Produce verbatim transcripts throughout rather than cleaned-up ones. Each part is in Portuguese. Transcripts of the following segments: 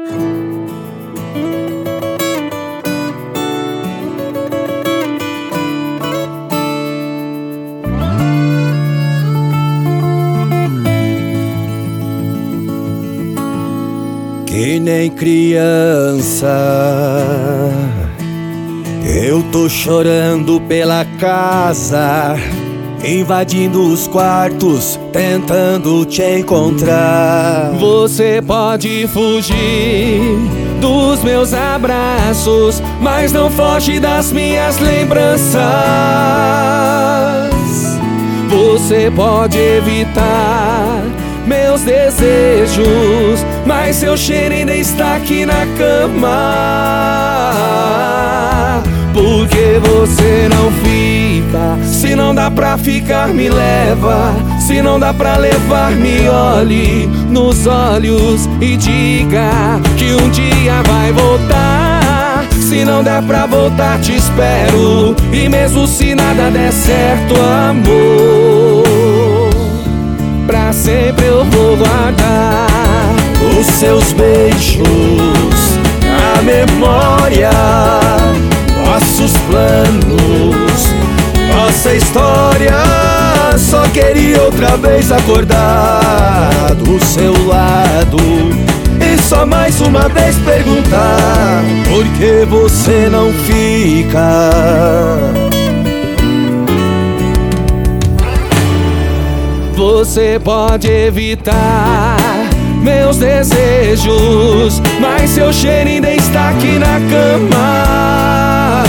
Que nem criança, eu tô chorando pela casa, invadindo os quartos, tentando te encontrar. Você pode fugir dos meus abraços, mas não foge das minhas lembranças. Você pode evitar meus desejos, mas seu cheiro ainda está aqui na cama. Porque você não fica, se não dá pra ficar, me leva. Se não dá pra levar, me olhe nos olhos e diga que um dia vai voltar. Se não der pra voltar, te espero, e mesmo se nada der certo, amor, pra sempre eu vou guardar os seus beijos na memória, nossos planos, nossa história. Só queria outra vez acordar do seu lado e só mais uma vez perguntar por que você não fica. Você pode evitar meus desejos, mas seu cheiro ainda está aqui na cama.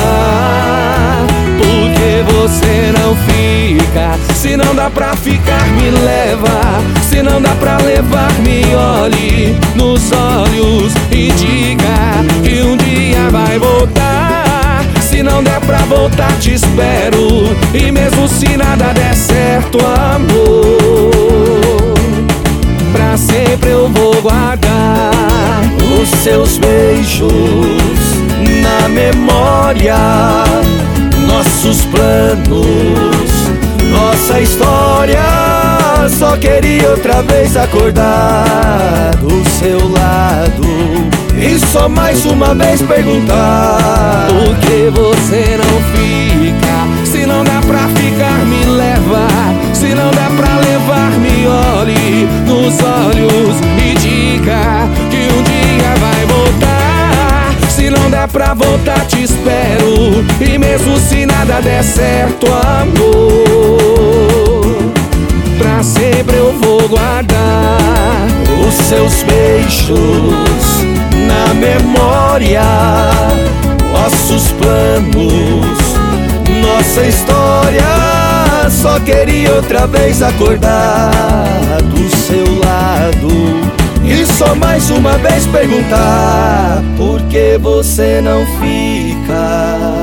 Porque você não fica, se não dá pra ficar, me leva. Se não dá pra levar, me olhe nos olhos e diga que um dia vai voltar. Se não der pra voltar, te espero, e mesmo se nada der certo, amor, pra sempre eu vou guardar os seus beijos na memória, nossos planos, nossa história. Só queria outra vez acordar do seu lado e só mais uma vez perguntar por que você não fica. Se não dá pra ficar, me leva. Se não dá pra levar, me olhe nos olhos e diga que um dia vai voltar. Se não der pra voltar, te espero, e mesmo se nada der certo, amor, pra sempre eu vou guardar os seus beijos na memória, nossos planos, nossa história. Só queria outra vez acordar do seu lado e só mais uma vez perguntar por que você não fica.